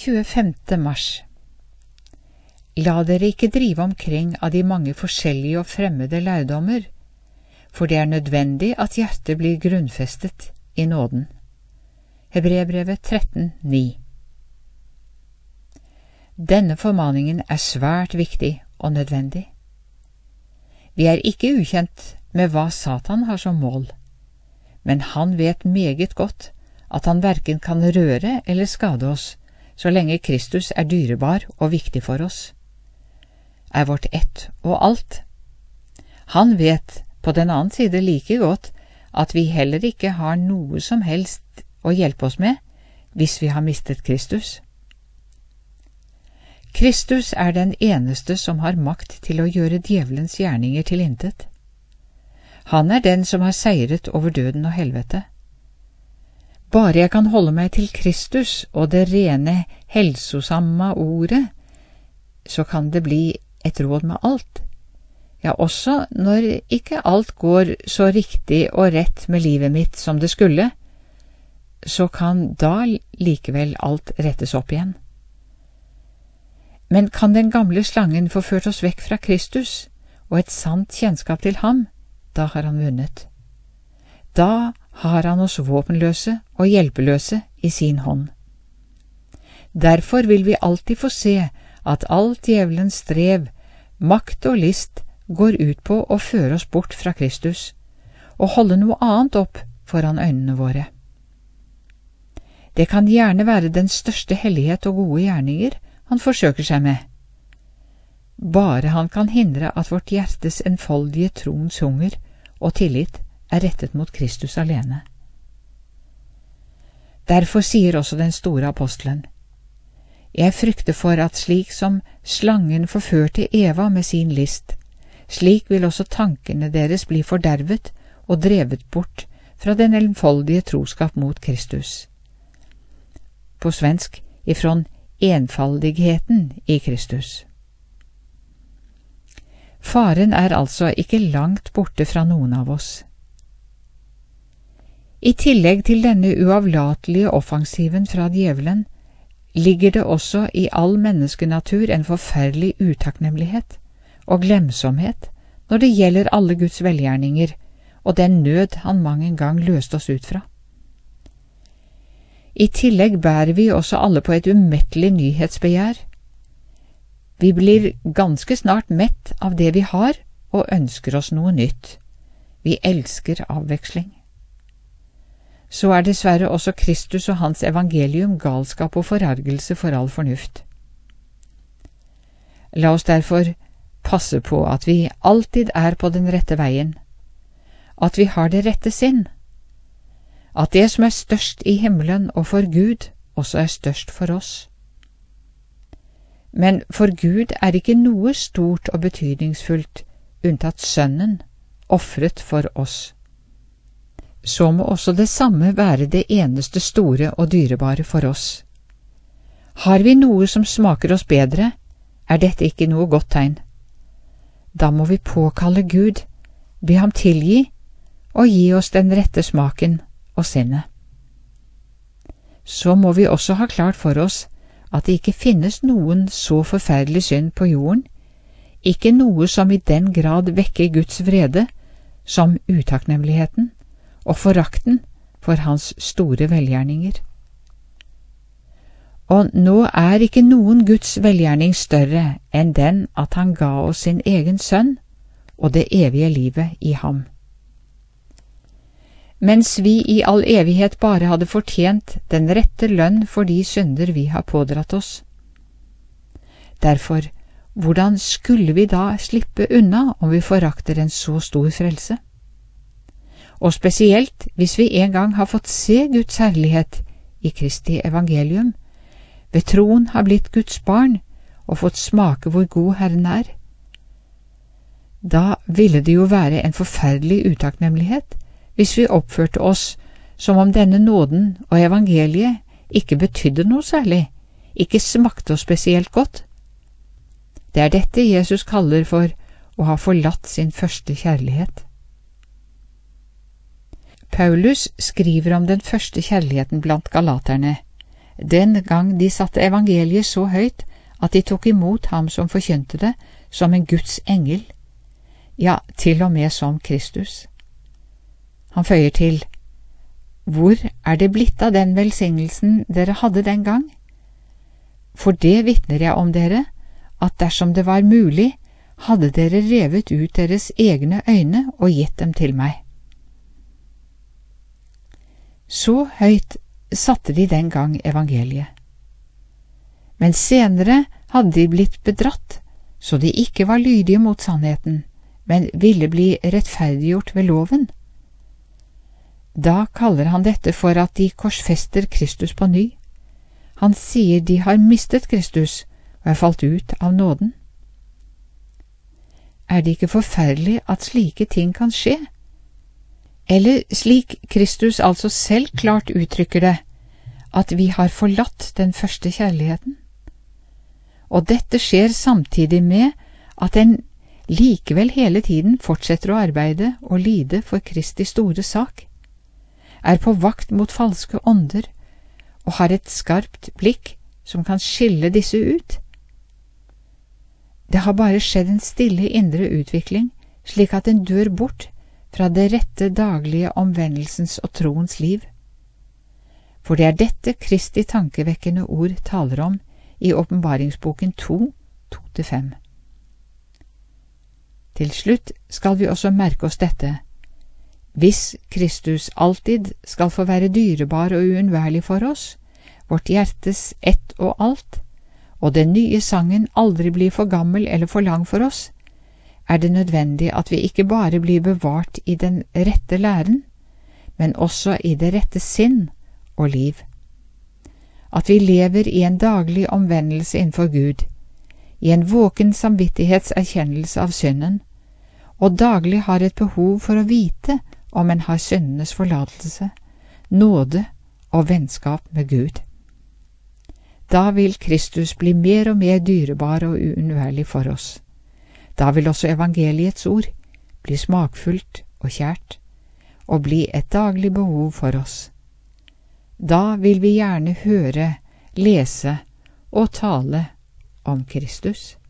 25. mars. La dere ikke drive omkring av de mange forskjellige og fremmede lærdommer, for det er nødvendig at hjertet blir grunnfestet i nåden. Hebreerbrevet 13:9. Denne formaningen er svært viktig og nødvendig. Vi er ikke ukjent med hva Satan har som mål, men han vet meget godt at han hverken kan røre eller skade oss så lenge Kristus er dyrebar og viktig for oss, er vårt ett og alt. Han vet på den annen side like godt at vi heller ikke har noe som helst å hjelpe oss med hvis vi har mistet Kristus. Kristus er den eneste som har makt til å gjøre djevelens gjerninger til intet. Han er den som har seiret over døden og helvete. Bare jeg kan holde meg til Kristus og det rene, helsosamme ordet, så kan det bli et råd med alt. Ja, også når ikke alt går så riktig og rett med livet mitt som det skulle, så kan da likevel alt rettes opp igjen. Men kan den gamle slangen få ført oss vekk fra Kristus og et sant kjennskap til ham, da har han vunnet. Da har han oss våpenløse og hjelpeløse i sin hånd. Derfor vil vi alltid få se at alt djevelens strev, makt og list går ut på å føre oss bort fra Kristus og holde noe annet opp foran øynene våre. Det kan gjerne være den største hellighet og gode gjerninger han forsøker seg med. Bare han kan hindre at vårt hjertes enfoldige troens hunger og tillit er rettet mot Kristus alene. Derfor sier også den store apostelen: Jeg frykter for at slik som slangen forførte Eva med sin list, slik vil også tankene deres bli fordervet og drevet bort fra den enfoldige troskap mot Kristus. På svensk ifrån enfaldigheten i Kristus. Faren er altså ikke langt borte fra noen av oss. I tillegg til denne uavlatelige offensiven fra djevelen ligger det også i all menneskenatur en forferdelig utakknemlighet og glemsomhet når det gjelder alle Guds velgjerninger og den nød han mang en gang løste oss ut fra. I tillegg bærer vi også alle på et umettelig nyhetsbegjær. Vi blir ganske snart mett av det vi har, og ønsker oss noe nytt. Vi elsker avveksling. Så er dessverre også Kristus og hans evangelium galskap og forargelse for all fornuft. La oss derfor passe på at vi alltid er på den rette veien, at vi har det rette sinn, at det som er størst i himmelen og for Gud, også er størst for oss. Men for Gud er ikke noe stort og betydningsfullt unntatt Sønnen, offret for oss. Så må også det samme være det eneste store og dyrebare for oss. Har vi noe som smaker oss bedre, er dette ikke noe godt tegn. Da må vi påkalle Gud, be ham tilgi og gi oss den rette smaken og sinnet. Så må vi også ha klart for oss at det ikke finnes noen så forferdelig synd på jorden, ikke noe som i den grad vekker Guds vrede, som utakknemligheten og forakten for hans store velgjerninger. Og nå er ikke noen Guds velgjerning større enn den at han ga oss sin egen sønn og det evige livet i ham. Mens vi i all evighet bare hadde fortjent den rette lønn for de synder vi har pådratt oss. Derfor, hvordan skulle vi da slippe unna om vi forakter en så stor frelse? Og spesielt hvis vi en gang har fått se Guds herlighet i Kristi evangelium, ved troen har blitt Guds barn og fått smake hvor god Herren er. Da ville det jo være en forferdelig utakknemlighet hvis vi oppførte oss som om denne nåden og evangeliet ikke betydde noe særlig, ikke smakte oss spesielt godt. Det er dette Jesus kaller for å ha forlatt sin første kjærlighet. Paulus skriver om den første kjærligheten blant galaterne, den gang de satte evangeliet så høyt at de tok imot ham som forkynte det, som en Guds engel, ja, til og med som Kristus. Han føyer til, hvor er det blitt av den velsignelsen dere hadde den gang? For det vitner jeg om dere, at dersom det var mulig, hadde dere revet ut deres egne øyne og gitt dem til meg. Så høyt satte de den gang evangeliet. Men senere hadde de blitt bedratt, så de ikke var lydige mot sannheten, men ville bli rettferdiggjort ved loven. Da kaller han dette for at de korsfester Kristus på ny. Han sier de har mistet Kristus og er falt ut av nåden. Er det ikke forferdelig at slike ting kan skje? Eller slik Kristus altså selv klart uttrykker det, at vi har forlatt den første kjærligheten? Og dette skjer samtidig med at en likevel hele tiden fortsetter å arbeide og lide for Kristi store sak, er på vakt mot falske ånder og har et skarpt blikk som kan skille disse ut. Det har bare skjedd en stille indre utvikling, slik at en dør bort fra det rette daglige omvendelsens og troens liv. For det er dette Kristi tankevekkende ord taler om i Åpenbaringsboken 2, 2-5. Til slutt skal vi også merke oss dette. Hvis Kristus alltid skal få være dyrebar og uunnværlig for oss, vårt hjertes ett og alt, og den nye sangen aldri blir for gammel eller for lang for oss, er det nødvendig at vi ikke bare blir bevart i den rette læren, men også i det rette sinn og liv. At vi lever i en daglig omvendelse innenfor Gud, i en våken samvittighetserkjennelse av synden, og daglig har et behov for å vite om en har syndenes forlatelse, nåde og vennskap med Gud. Da vil Kristus bli mer og mer dyrebar og uunnværlig for oss. Da vil også evangeliets ord bli smakfullt og kjært, og bli et daglig behov for oss. Da vil vi gjerne høre, lese og tale om Kristus.